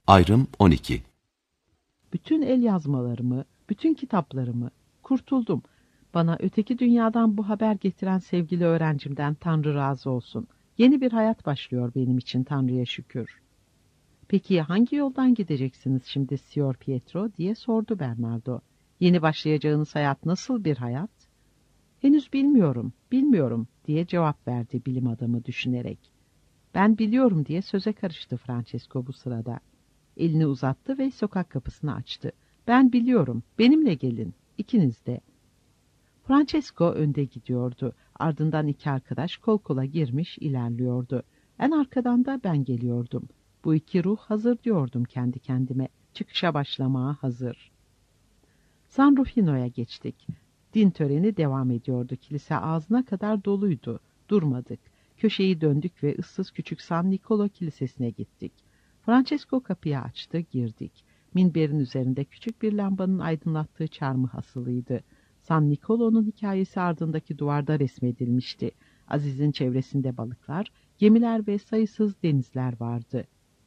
Ayrım 12. Bütün el yazmalarımı, bütün kitaplarımı, kurtuldum. Bana öteki dünyadan bu haber getiren sevgili öğrencimden Tanrı razı olsun. Yeni bir hayat başlıyor benim için, Tanrı'ya şükür. Peki hangi yoldan gideceksiniz şimdi Signor Pietro diye sordu Bernardo. Yeni başlayacağınız hayat nasıl bir hayat? Henüz bilmiyorum diye cevap verdi bilim adamı düşünerek. Ben biliyorum diye söze karıştı Francesco bu sırada. Elini uzattı ve sokak kapısını açtı. Ben biliyorum, benimle gelin, ikiniz de. Francesco önde gidiyordu. Ardından iki arkadaş kol kola girmiş ilerliyordu. En arkadan da ben geliyordum. Bu iki ruh hazır diyordum kendi kendime. Çıkışa başlamaya hazır. San Rufino'ya geçtik. Din töreni devam ediyordu. Kilise ağzına kadar doluydu. Durmadık. Köşeyi döndük ve ıssız küçük San Nicolo Kilisesi'ne gittik. Francesco kapıyı açtı, girdik. Minberin üzerinde küçük bir lambanın aydınlattığı çarmıh asılıydı. San Nicolo'nun hikayesi ardındaki duvarda resmedilmişti. Aziz'in çevresinde balıklar, gemiler ve sayısız denizler vardı.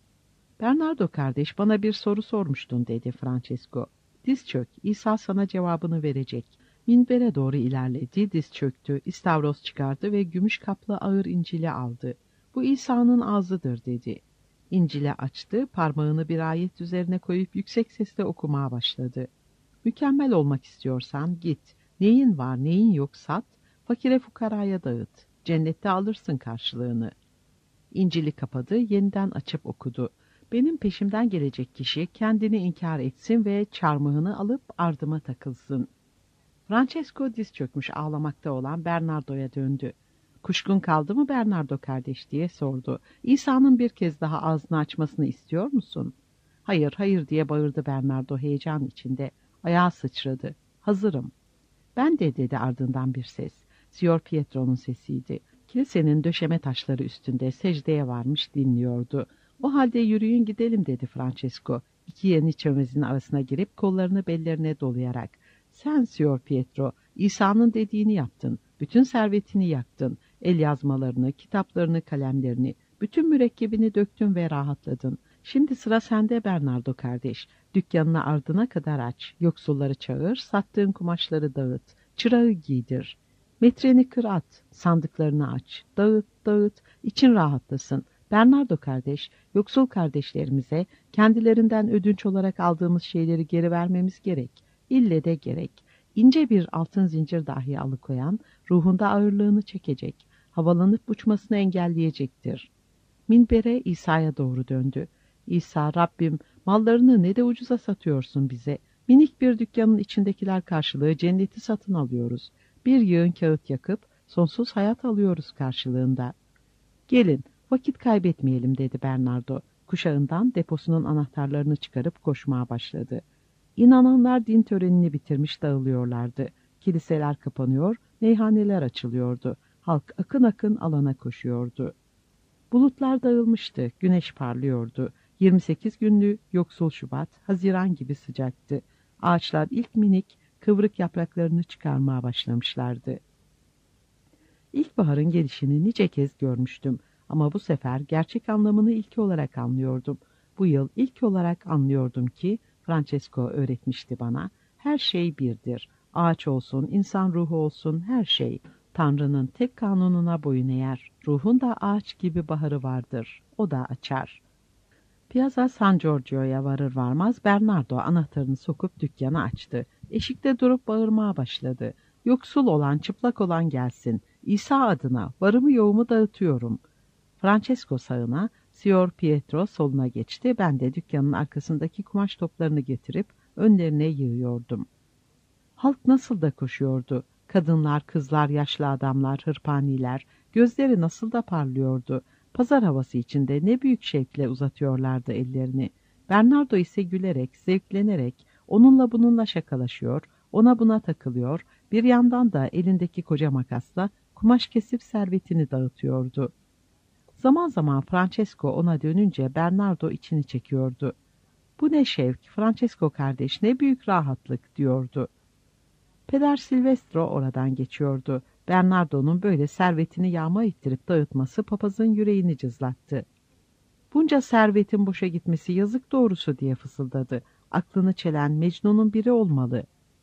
Bernardo kardeş, bana bir soru sormuştun dedi Francesco. Diz çök, İsa sana cevabını verecek. Minbere doğru ilerledi, diz çöktü, istavros çıkardı ve gümüş kaplı ağır İncil'i aldı. Bu İsa'nın ağzıdır dedi. İncil'i açtı, parmağını bir ayet üzerine koyup yüksek sesle okumaya başladı. Mükemmel olmak istiyorsan git, neyin var neyin yok sat, fakire fukaraya dağıt, cennette alırsın karşılığını. İncil'i kapadı, yeniden açıp okudu. Benim peşimden gelecek kişi kendini inkar etsin ve çarmıhını alıp ardıma takılsın. Francesco diz çökmüş ağlamakta olan Bernardo'ya döndü. Kuşkun kaldı mı Bernardo kardeş diye sordu. İsa'nın bir kez daha ağzını açmasını istiyor musun? Hayır, hayır diye bağırdı Bernardo heyecan içinde. Ayağı sıçradı. Hazırım. Ben de dedi ardından bir ses. Signor Pietro'nun sesiydi. Kilisenin döşeme taşları üstünde secdeye varmış dinliyordu. O halde yürüyün gidelim dedi Francesco. İki yeni çömezin arasına girip kollarını bellerine dolayarak. Sen Signor Pietro, İsa'nın dediğini yaptın. Bütün servetini yaktın. El yazmalarını, kitaplarını, kalemlerini, bütün mürekkebini döktün ve rahatladın. Şimdi sıra sende Bernardo kardeş. Dükkanını ardına kadar aç. Yoksulları çağır, sattığın kumaşları dağıt. Çırağı giydir. Metreni kır at, sandıklarını aç. Dağıt, dağıt, için rahatlasın. Bernardo kardeş, yoksul kardeşlerimize kendilerinden ödünç olarak aldığımız şeyleri geri vermemiz gerek. İlle de gerek. İnce bir altın zincir dahi alıkoyan, ruhunda ağırlığını çekecek, havalanıp uçmasını engelleyecektir. Minbere İsa'ya doğru döndü. İsa, Rabbim, mallarını ne de ucuza satıyorsun bize. Minik bir dükkanın içindekiler karşılığı cenneti satın alıyoruz. Bir yığın kağıt yakıp sonsuz hayat alıyoruz karşılığında. Gelin, vakit kaybetmeyelim dedi Bernardo. Kuşağından deposunun anahtarlarını çıkarıp koşmaya başladı. İnananlar din törenini bitirmiş dağılıyorlardı. Kiliseler kapanıyor, meyhaneler açılıyordu. Halk akın akın alana koşuyordu. Bulutlar dağılmıştı, güneş parlıyordu. 28 günlü yoksul Şubat, Haziran gibi sıcaktı. Ağaçlar ilk minik, kıvrık yapraklarını çıkarmaya başlamışlardı. İlkbaharın gelişini nice kez görmüştüm ama bu sefer gerçek anlamını ilk olarak anlıyordum. Bu yıl ilk olarak anlıyordum ki, Francesco öğretmişti bana, her şey birdir. Ağaç olsun, insan ruhu olsun, her şey. Tanrı'nın tek kanununa boyun eğer. Ruhun da ağaç gibi baharı vardır. O da açar. Piazza San Giorgio'ya varır varmaz Bernardo anahtarını sokup dükkanı açtı. Eşikte durup bağırmaya başladı. Yoksul olan, çıplak olan gelsin. İsa adına varımı yoğumu dağıtıyorum. Francesco sağına, Signor Pietro soluna geçti. Ben de dükkanın arkasındaki kumaş toplarını getirip önlerine yığıyordum. Halk nasıl da koşuyordu. Kadınlar, kızlar, yaşlı adamlar, hırpaniler, gözleri nasıl da parlıyordu. Pazar havası içinde ne büyük şevkle uzatıyorlardı ellerini. Bernardo ise gülerek, zevklenerek, onunla bununla şakalaşıyor, ona buna takılıyor, bir yandan da elindeki koca makasla kumaş kesip servetini dağıtıyordu. Zaman zaman Francesco ona dönünce Bernardo içini çekiyordu. Bu ne şevk, Francesco kardeş, ne büyük rahatlık diyordu. Peder Silvestro oradan geçiyordu. Bernardo'nun böyle servetini yağma ettirip dağıtması papazın yüreğini cızlattı. Bunca servetin boşa gitmesi yazık doğrusu diye fısıldadı. Aklını çelen Mecnun'un biri olmalı.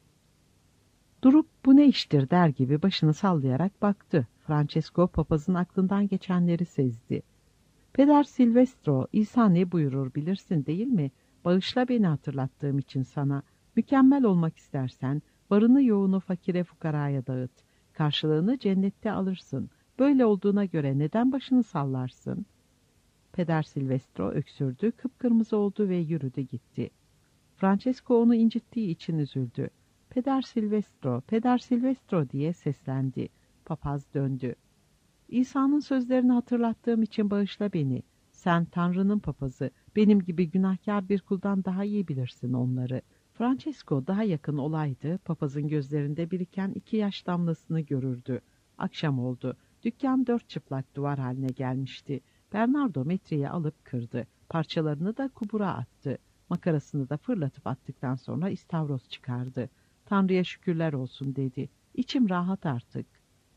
Durup bu ne iştir der gibi başını sallayarak baktı. Francesco papazın aklından geçenleri sezdi. Peder Silvestro, İsa ne buyurur bilirsin değil mi? Bağışla beni hatırlattığım için sana. Mükemmel olmak istersen varını yoğunu fakire fukaraya dağıt. Karşılığını cennette alırsın. Böyle olduğuna göre neden başını sallarsın? Peder Silvestro öksürdü, kıpkırmızı oldu ve yürüdü gitti. Francesco onu incittiği için üzüldü. Peder Silvestro, Peder Silvestro diye seslendi. Papaz döndü. İsa'nın sözlerini hatırlattığım için bağışla beni. Sen Tanrı'nın papazı, benim gibi günahkar bir kuldan daha iyi bilirsin onları. Francesco daha yakın olaydı, papazın gözlerinde biriken 2 yaş damlasını görürdü. Akşam oldu. Dükkan 4 çıplak duvar haline gelmişti. Bernardo metreyi alıp kırdı. Parçalarını da kubura attı. Makarasını da fırlatıp attıktan sonra istavroz çıkardı. Tanrı'ya şükürler olsun dedi. İçim rahat artık.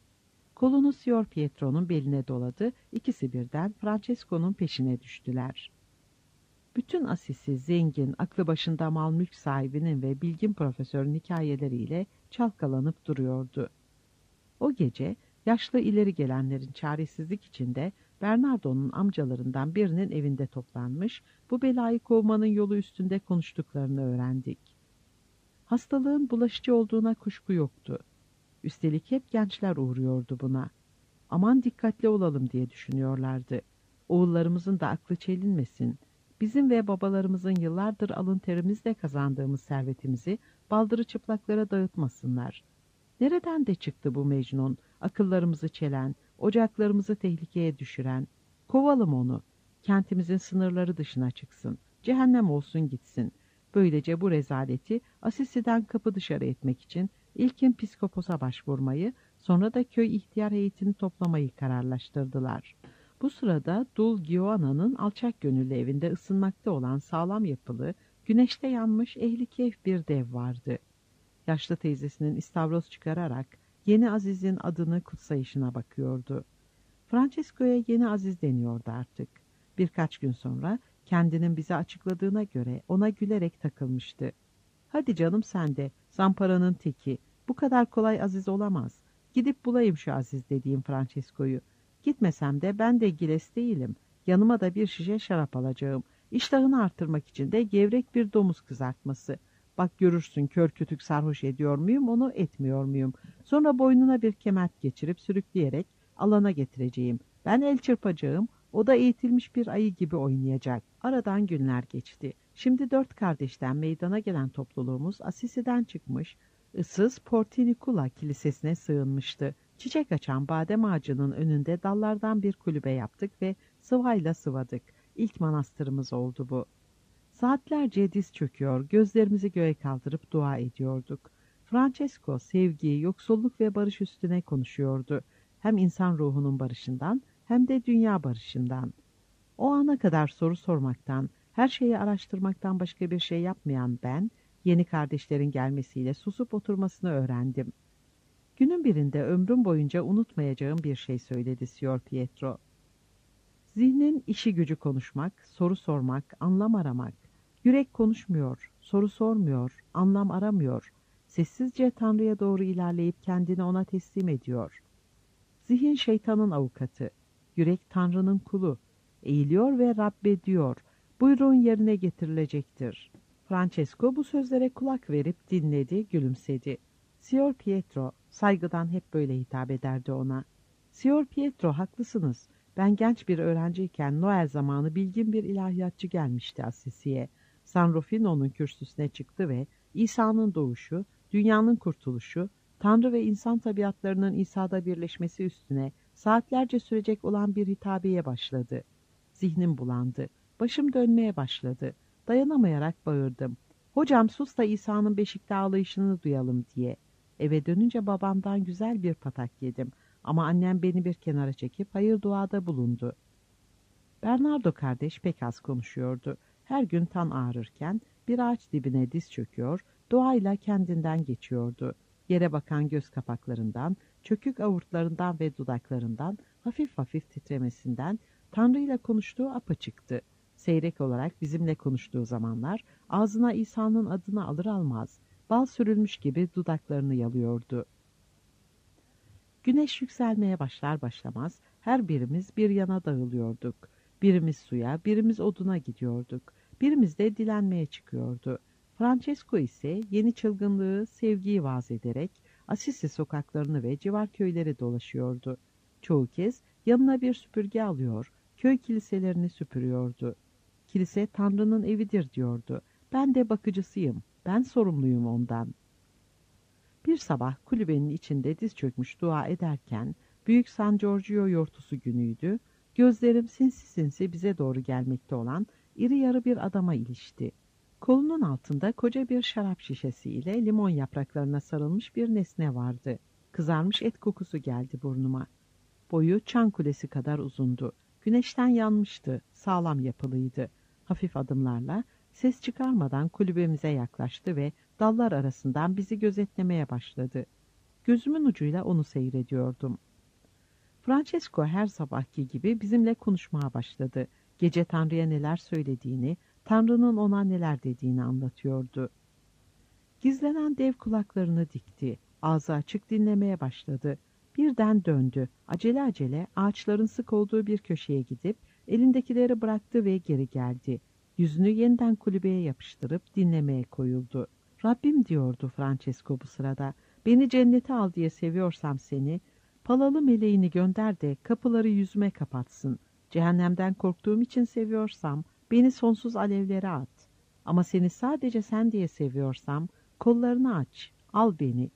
Kolunu Signor Pietro'nun beline doladı. İkisi birden Francesco'nun peşine düştüler. Bütün Asisi zengin, aklı başında mal mülk sahibinin ve bilgin profesörün hikayeleriyle çalkalanıp duruyordu. O gece yaşlı ileri gelenlerin çaresizlik içinde Bernardo'nun amcalarından birinin evinde toplanmış, bu belayı kovmanın yolu üstünde konuştuklarını öğrendik. Hastalığın bulaşıcı olduğuna kuşku yoktu. Üstelik hep gençler uğruyordu buna. Aman dikkatli olalım diye düşünüyorlardı. Oğullarımızın da aklı çelinmesin. Bizim ve babalarımızın yıllardır alın terimizle kazandığımız servetimizi baldırı çıplaklara dağıtmasınlar. Nereden de çıktı bu Mecnun, akıllarımızı çelen, ocaklarımızı tehlikeye düşüren? Kovalım onu. Kentimizin sınırları dışına çıksın. Cehennem olsun gitsin. Böylece bu rezaleti Asisi'den kapı dışarı etmek için İlkin psikoposa başvurmayı, sonra da köy ihtiyar heyetini toplamayı kararlaştırdılar. Bu sırada Dul Giovana'nın alçak gönüllü evinde ısınmakta olan sağlam yapılı, güneşte yanmış ehli keyif bir dev vardı. Yaşlı teyzesinin istavroz çıkararak yeni Aziz'in adını kutsayışına bakıyordu. Francesco'ya yeni Aziz deniyordu artık. Birkaç gün sonra kendinin bize açıkladığına göre ona gülerek takılmıştı. Hadi canım sen de, zamparanın teki. Bu kadar kolay Aziz olamaz. Gidip bulayım şu Aziz dediğim Francesco'yu. Gitmesem de ben de giles değilim. Yanıma da bir şişe şarap alacağım. İştahını artırmak için de gevrek bir domuz kızartması. Bak görürsün kör kütük sarhoş ediyor muyum onu etmiyor muyum? Sonra boynuna bir kemet geçirip sürükleyerek alana getireceğim. Ben el çırpacağım. O da eğitilmiş bir ayı gibi oynayacak. Aradan günler geçti. Şimdi 4 kardeşten meydana gelen topluluğumuz Asisi'den çıkmış, ıssız Portinicula kilisesine sığınmıştı. Çiçek açan badem ağacının önünde dallardan bir kulübe yaptık ve sıvayla sıvadık. İlk manastırımız oldu bu. Saatlerce diz çöküyor, gözlerimizi göğe kaldırıp dua ediyorduk. Francesco sevgi, yoksulluk ve barış üstüne konuşuyordu. Hem insan ruhunun barışından hem de dünya barışından. O ana kadar soru sormaktan, her şeyi araştırmaktan başka bir şey yapmayan ben, yeni kardeşlerin gelmesiyle susup oturmasını öğrendim. Günün birinde ömrüm boyunca unutmayacağım bir şey söyledi Signor Pietro. Zihnin işi gücü konuşmak, soru sormak, anlam aramak. Yürek konuşmuyor, soru sormuyor, anlam aramıyor. Sessizce Tanrı'ya doğru ilerleyip kendini ona teslim ediyor. Zihin şeytanın avukatı, yürek Tanrı'nın kulu. Eğiliyor ve Rabbe diyor, buyruğun yerine getirilecektir. Francesco bu sözlere kulak verip dinledi, gülümsedi. Signor Pietro, saygıdan hep böyle hitap ederdi ona. Signor Pietro, haklısınız. Ben genç bir öğrenciyken Noel zamanı bilgin bir ilahiyatçı gelmişti Assisi'ye. San Rufino'nun kürsüsüne çıktı ve İsa'nın doğuşu, dünyanın kurtuluşu, Tanrı ve insan tabiatlarının İsa'da birleşmesi üstüne saatlerce sürecek olan bir hitabeye başladı. Zihnim bulandı. Başım dönmeye başladı. Dayanamayarak bağırdım. Hocam sus da İsa'nın beşikte ağlayışını duyalım diye. Eve dönünce babamdan güzel bir patak yedim. Ama annem beni bir kenara çekip hayır duada bulundu. Bernardo kardeş pek az konuşuyordu. Her gün tan ağrırken bir ağaç dibine diz çöküyor, doğayla kendinden geçiyordu. Yere bakan göz kapaklarından, çökük avurtlarından ve dudaklarından hafif hafif titremesinden, Tanrı ile konuştuğu apaçıktı. Seyrek olarak bizimle konuştuğu zamanlar ağzına İsa'nın adını alır almaz bal sürülmüş gibi dudaklarını yalıyordu. Güneş yükselmeye başlar başlamaz her birimiz bir yana dağılıyorduk. Birimiz suya, birimiz oduna gidiyorduk. Birimiz de dilenmeye çıkıyordu. Francesco ise yeni çılgınlığı, sevgiyi vaaz ederek Assisi sokaklarını ve civar köyleri dolaşıyordu. Çoğu kez yanına bir süpürge alıyor, köy kiliselerini süpürüyordu. Kilise Tanrı'nın evidir diyordu. Ben de bakıcısıyım, ben sorumluyum ondan. Bir sabah kulübenin içinde diz çökmüş dua ederken, büyük San Giorgio yortusu günüydü, gözlerim sinsi sinsi bize doğru gelmekte olan iri yarı bir adama ilişti. Kolunun altında koca bir şarap şişesi ile limon yapraklarına sarılmış bir nesne vardı. Kızarmış et kokusu geldi burnuma. Boyu çan kulesi kadar uzundu. Güneşten yanmıştı, sağlam yapılıydı. Hafif adımlarla, ses çıkarmadan kulübemize yaklaştı ve dallar arasından bizi gözetlemeye başladı. Gözümün ucuyla onu seyrediyordum. Francesco her sabahki gibi bizimle konuşmaya başladı. Gece Tanrı'ya neler söylediğini, Tanrı'nın ona neler dediğini anlatıyordu. Gizlenen dev kulaklarını dikti. Ağzı açık dinlemeye başladı. Birden döndü. Acele acele ağaçların sık olduğu bir köşeye gidip elindekileri bıraktı ve geri geldi. Yüzünü yeniden kulübeye yapıştırıp dinlemeye koyuldu. Rabbim diyordu Francesco bu sırada. Beni cennete al diye seviyorsam seni, palalı meleğini gönder de kapıları yüzüme kapatsın. Cehennemden korktuğum için seviyorsam beni sonsuz alevlere at. Ama seni sadece sen diye seviyorsam kollarını aç, al beni.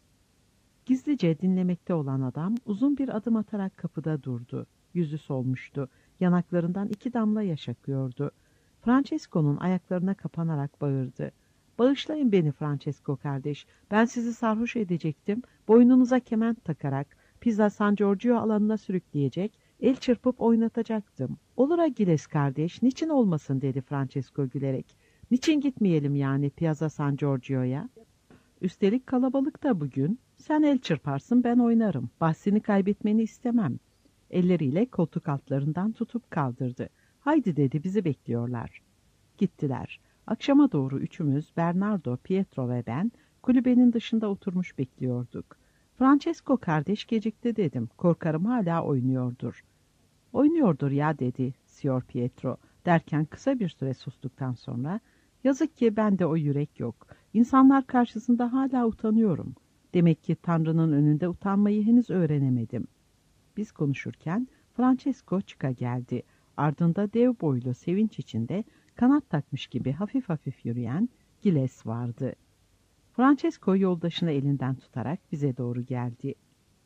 Gizlice dinlemekte olan adam uzun bir adım atarak kapıda durdu. Yüzü solmuştu. Yanaklarından 2 damla yaş akıyordu. Francesco'nun ayaklarına kapanarak bağırdı. "Bağışlayın beni Francesco kardeş. Ben sizi sarhoş edecektim. Boynunuza kement takarak Pisa San Giorgio alanına sürükleyecek, el çırpıp oynatacaktım. Olur Agiles kardeş, niçin olmasın?" dedi Francesco gülerek. "Niçin gitmeyelim yani Piazza San Giorgio'ya? Üstelik kalabalık da bugün. Sen el çırparsın, ben oynarım. Bahsini kaybetmeni istemem." Elleriyle koltuk altlarından tutup kaldırdı. "Haydi," dedi, "bizi bekliyorlar." Gittiler. Akşama doğru üçümüz, Bernardo, Pietro ve ben, kulübenin dışında oturmuş bekliyorduk. "Francesco kardeş gecikti," dedim. "Korkarım hala oynuyordur." "Oynuyordur ya," dedi Signor Pietro. Derken kısa bir süre sustuktan sonra, "Yazık ki bende o yürek yok. İnsanlar karşısında hala utanıyorum. Demek ki Tanrı'nın önünde utanmayı henüz öğrenemedim." Biz konuşurken Francesco çıka geldi. Ardında dev boylu, sevinç içinde kanat takmış gibi hafif hafif yürüyen Giles vardı. Francesco yoldaşını elinden tutarak bize doğru geldi.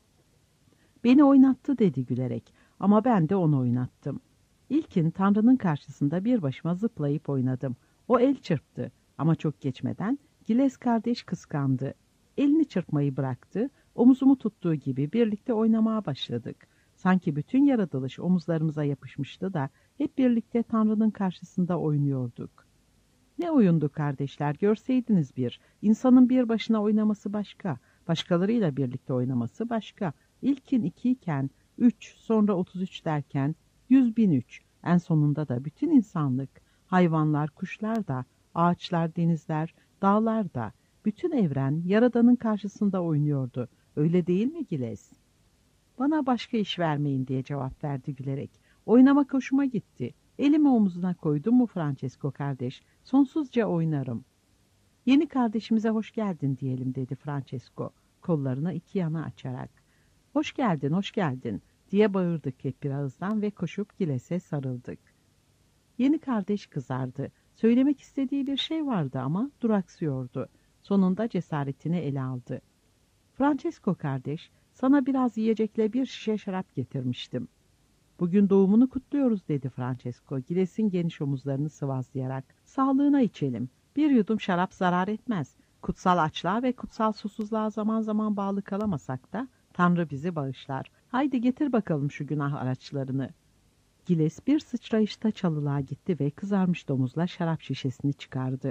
"Beni oynattı," dedi gülerek, "ama ben de onu oynattım. İlkin Tanrı'nın karşısında bir başıma zıplayıp oynadım. O el çırptı ama çok geçmeden Giles kardeş kıskandı. Elini çırpmayı bıraktı, omuzumu tuttuğu gibi birlikte oynamaya başladık. Sanki bütün yaratılış omuzlarımıza yapışmıştı da hep birlikte Tanrı'nın karşısında oynuyorduk. Ne oyundu kardeşler, görseydiniz bir. İnsanın bir başına oynaması başka, başkalarıyla birlikte oynaması başka. İlkin 2 iken 3, sonra 33 derken 100.003, en sonunda da bütün insanlık, hayvanlar, kuşlar da, ağaçlar, denizler, dağlar da, bütün evren Yaradan'ın karşısında oynuyordu. Öyle değil mi Giles? "Bana başka iş vermeyin," diye cevap verdi gülerek. "Oynamak hoşuma gitti. Elimi omuzuna koydum mu Francesco kardeş, sonsuzca oynarım." "Yeni kardeşimize hoş geldin diyelim," dedi Francesco, kollarını 2 yana açarak. "Hoş geldin, hoş geldin," diye bağırdık hep bir ağızdan ve koşup Giles'e sarıldık. Yeni kardeş kızardı. Söylemek istediği bir şey vardı ama duraksıyordu. Sonunda cesaretini ele aldı. "Francesco kardeş, sana biraz yiyecekle bir şişe şarap getirmiştim." "Bugün doğumunu kutluyoruz," dedi Francesco, Giles'in geniş omuzlarını sıvazlayarak. "Sağlığına içelim. Bir yudum şarap zarar etmez. Kutsal açlığa ve kutsal susuzluğa zaman zaman bağlı kalamasak da Tanrı bizi bağışlar. Haydi getir bakalım şu günah araçlarını." Giles bir sıçrayışta çalılığa gitti ve kızarmış domuzla şarap şişesini çıkardı.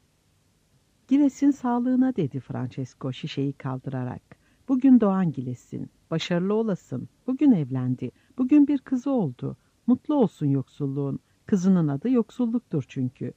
"Giles'in sağlığına," dedi Francesco şişeyi kaldırarak. "Bugün doğan Giles'in. Başarılı olasın. Bugün evlendi. Bugün bir kızı oldu. Mutlu olsun yoksulluğun. Kızının adı yoksulluktur çünkü.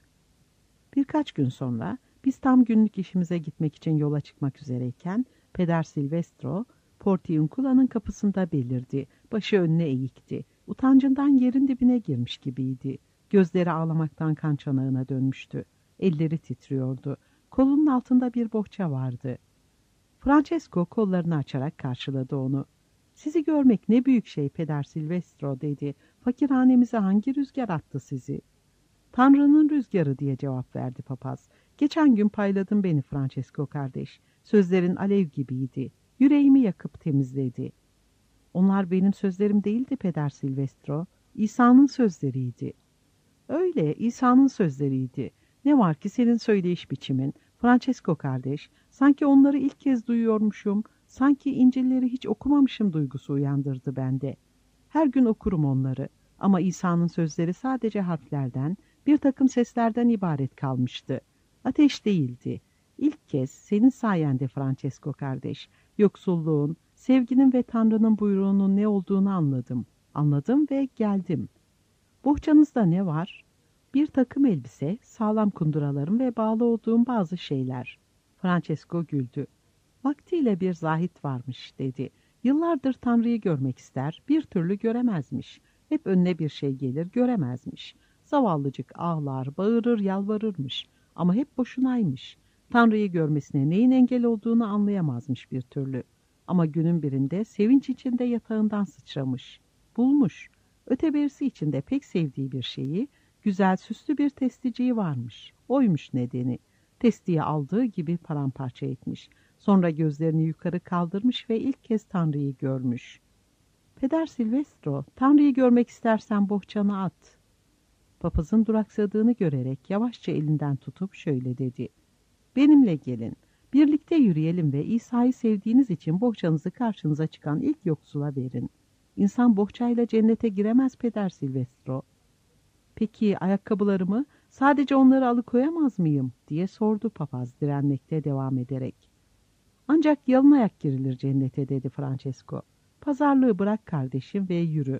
Birkaç gün sonra biz tam günlük işimize gitmek için yola çıkmak üzereyken Peder Silvestro, Portiuncula'nın kapısında belirdi. Başı önüne eğikti. Utancından yerin dibine girmiş gibiydi. Gözleri ağlamaktan kan çanağına dönmüştü. Elleri titriyordu. Kolunun altında bir bohça vardı. Francesco kollarını açarak karşıladı onu. "Sizi görmek ne büyük şey Peder Silvestro," dedi. "Fakirhanemize hangi rüzgar attı sizi?" "Tanrı'nın rüzgarı," diye cevap verdi papaz. "Geçen gün payladın beni Francesco kardeş. Sözlerin alev gibiydi. Yüreğimi yakıp temizledi." "Onlar benim sözlerim değildi Peder Silvestro. İsa'nın sözleriydi." "Öyle, İsa'nın sözleriydi. Ne var ki senin söyleyiş biçimin, Francesco kardeş, sanki onları ilk kez duyuyormuşum, sanki İncil'leri hiç okumamışım duygusu uyandırdı bende. Her gün okurum onları ama İsa'nın sözleri sadece harflerden, bir takım seslerden ibaret kalmıştı. Ateş değildi. İlk kez senin sayende Francesco kardeş, yoksulluğun, sevginin ve Tanrı'nın buyruğunun ne olduğunu anladım. Anladım ve geldim. Bohçanızda ne var?" "Bir takım elbise, sağlam kunduralarım ve bağlı olduğum bazı şeyler." Francesco güldü. "Vaktiyle bir zahit varmış," dedi. "Yıllardır Tanrı'yı görmek ister, bir türlü göremezmiş. Hep önüne bir şey gelir, göremezmiş. Zavallıcık ağlar, bağırır, yalvarırmış. Ama hep boşunaymış. Tanrı'yı görmesine neyin engel olduğunu anlayamazmış bir türlü. Ama günün birinde sevinç içinde yatağından sıçramış. Bulmuş. Öteberisi içinde pek sevdiği bir şeyi, güzel süslü bir testiciği varmış. Oymuş nedeni. Testiyi aldığı gibi paramparça etmiş. Sonra gözlerini yukarı kaldırmış ve ilk kez Tanrı'yı görmüş. Peder Silvestro, Tanrı'yı görmek istersen bohçanı at." Papazın duraksadığını görerek yavaşça elinden tutup şöyle dedi. "Benimle gelin. Birlikte yürüyelim ve İsa'yı sevdiğiniz için bohçanızı karşınıza çıkan ilk yoksula verin. İnsan bohçayla cennete giremez Peder Silvestro." "Peki ayakkabılarımı, sadece onları alıkoyamaz mıyım?" diye sordu papaz direnmekte devam ederek. "Ancak yalın ayak girilir cennete," dedi Francesco. "Pazarlığı bırak kardeşim ve yürü."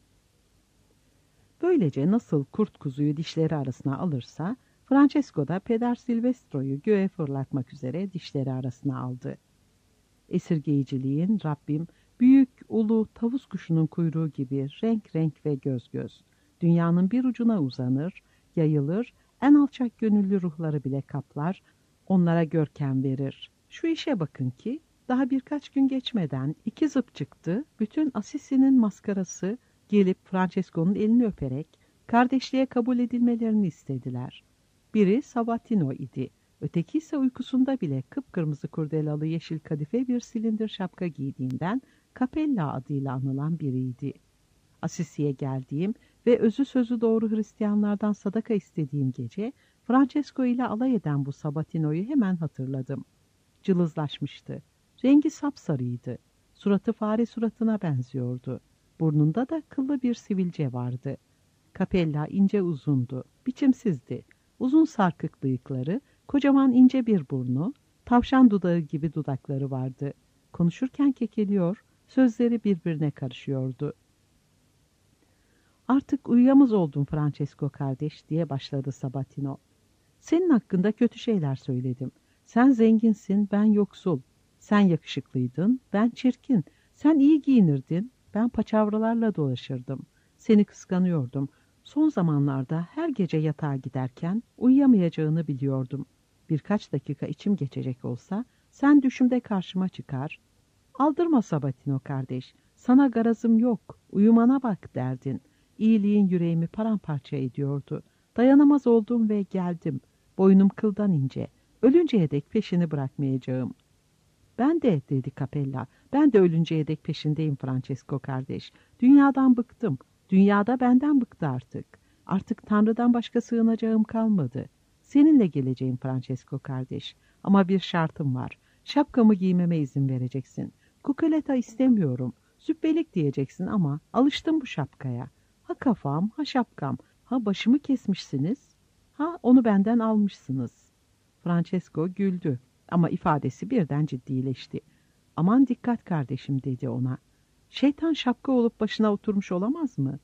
Böylece nasıl kurt kuzuyu dişleri arasına alırsa, Francesco da Peder Silvestro'yu göğe fırlatmak üzere dişleri arasına aldı. Esirgeyiciliğin Rabbim, büyük, ulu, tavus kuşunun kuyruğu gibi renk renk ve göz göz. Dünyanın bir ucuna uzanır, yayılır, en alçak gönüllü ruhları bile kaplar, onlara görkem verir. Şu işe bakın ki, daha birkaç gün geçmeden iki zıp çıktı, bütün Assisi'nin maskarası gelip Francesco'nun elini öperek kardeşliğe kabul edilmelerini istediler. Biri Sabatino idi. Öteki ise uykusunda bile kıpkırmızı kurdelalı yeşil kadife bir silindir şapka giydiğinden Capella adıyla anılan biriydi. Assisi'ye geldiğim ve özü sözü doğru Hristiyanlardan sadaka istediğim gece Francesco ile alay eden bu Sabatino'yu hemen hatırladım. Cılızlaşmıştı. Rengi sapsarıydı. Suratı fare suratına benziyordu. Burnunda da kıllı bir sivilce vardı. Capella ince uzundu, biçimsizdi. Uzun sarkık bıyıkları, kocaman ince bir burnu, tavşan dudağı gibi dudakları vardı. Konuşurken kekeliyor, sözleri birbirine karışıyordu. "Artık uyuyamaz oldun Francesco kardeş," diye başladı Sabatino. "Senin hakkında kötü şeyler söyledim. Sen zenginsin, ben yoksul. Sen yakışıklıydın, ben çirkin. Sen iyi giyinirdin, ben paçavralarla dolaşırdım. Seni kıskanıyordum. Son zamanlarda her gece yatağa giderken uyuyamayacağını biliyordum. Birkaç dakika içim geçecek olsa sen düşümde karşıma çıkar. 'Aldırma Sabatino kardeş, sana garazım yok, uyumana bak,' derdin. İyiliğin yüreğimi paramparça ediyordu. Dayanamaz oldum ve geldim. Boynum kıldan ince. Ölünceye dek peşini bırakmayacağım." "Ben de," dedi Capella, "ben de ölünceye dek peşindeyim Francesco kardeş. Dünyadan bıktım. Dünyada benden bıktı artık. Artık Tanrı'dan başka sığınacağım kalmadı. Seninle geleceğim Francesco kardeş. Ama bir şartım var. Şapkamı giymeme izin vereceksin. Kukuleta istemiyorum. Zübbelik diyeceksin ama alıştım bu şapkaya. Ha kafam, ha şapkam. Ha başımı kesmişsiniz. Ha onu benden almışsınız." Francesco güldü ama ifadesi birden ciddileşti. "Aman dikkat kardeşim," dedi ona. "Şeytan şapka olup başına oturmuş olamaz mı?"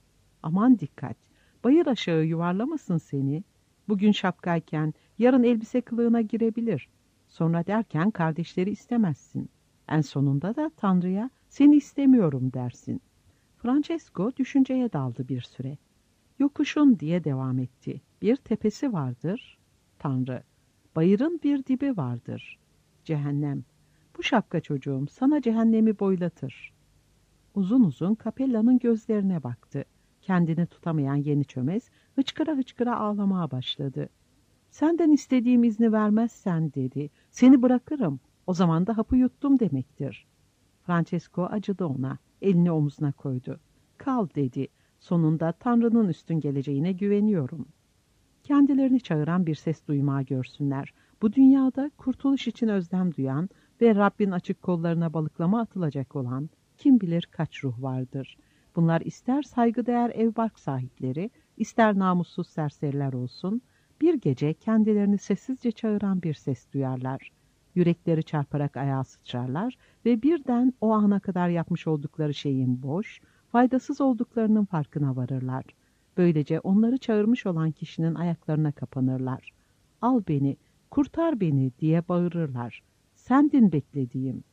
Aman dikkat, bayır aşağı yuvarlamasın seni. Bugün şapkayken yarın elbise kılığına girebilir. Sonra derken kardeşleri istemezsin. En sonunda da Tanrı'ya seni istemiyorum dersin. Francesco düşünceye daldı bir süre. Yokuşun diye devam etti. Bir tepesi vardır. Tanrı. Bayırın bir dibi vardır. Cehennem. Bu şapka çocuğum sana cehennemi boylatır. Uzun uzun Capella'nın gözlerine baktı. Kendini tutamayan yeni çömez hıçkıra hıçkıra ağlamaya başladı. Senden istediğim izni vermezsen dedi. Seni bırakırım. O zaman da hapı yuttum demektir. Francesco acıdı ona. Elini omzuna koydu. Kal dedi. Sonunda Tanrı'nın üstün geleceğine güveniyorum. Kendilerini çağıran bir ses duymaya görsünler. Bu dünyada kurtuluş için özlem duyan ve Rabbin açık kollarına balıklama atılacak olan kim bilir kaç ruh vardır. Bunlar ister saygıdeğer evbark sahipleri, ister namussuz serseriler olsun, bir gece kendilerini sessizce çağıran bir ses duyarlar. Yürekleri çarparak ayağa sıçrarlar ve birden o ana kadar yapmış oldukları şeyin boş, faydasız olduklarının farkına varırlar. Böylece onları çağırmış olan kişinin ayaklarına kapanırlar. Al beni, kurtar beni diye bağırırlar. Sendin beklediğim.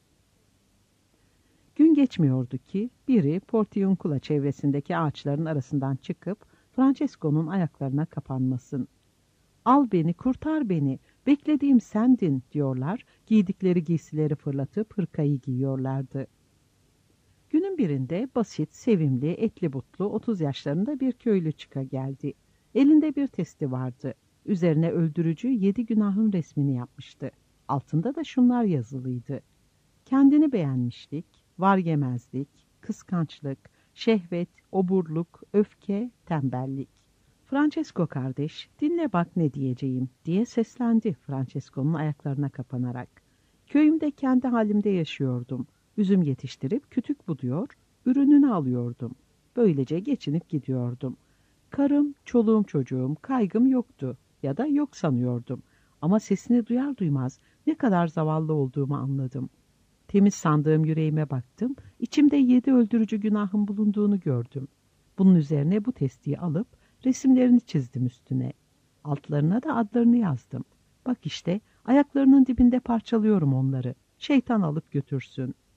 Gün geçmiyordu ki biri Portiuncula çevresindeki ağaçların arasından çıkıp Francesco'nun ayaklarına kapanmasın. Al beni, kurtar beni, beklediğim sendin diyorlar, giydikleri giysileri fırlatıp hırkayı giyiyorlardı. Günün birinde basit, sevimli, etli butlu 30 yaşlarında bir köylü çıka geldi. Elinde bir testi vardı. Üzerine öldürücü 7 günahın resmini yapmıştı. Altında da şunlar yazılıydı. Kendini beğenmişlik, var yemezlik, kıskançlık, şehvet, oburluk, öfke, tembellik. Francesco kardeş, dinle bak ne diyeceğim diye seslendi Francesco'nun ayaklarına kapanarak. Köyümde kendi halimde yaşıyordum. Üzüm yetiştirip kütük buduyor, ürününü alıyordum. Böylece geçinip gidiyordum. Karım, çoluğum çocuğum, kaygım yoktu ya da yok sanıyordum. Ama sesini duyar duymaz ne kadar zavallı olduğumu anladım. Temiz sandığım yüreğime baktım, içimde 7 öldürücü günahım bulunduğunu gördüm. Bunun üzerine bu testiyi alıp resimlerini çizdim üstüne. Altlarına da adlarını yazdım. Bak işte ayaklarının dibinde parçalıyorum onları. Şeytan alıp götürsün.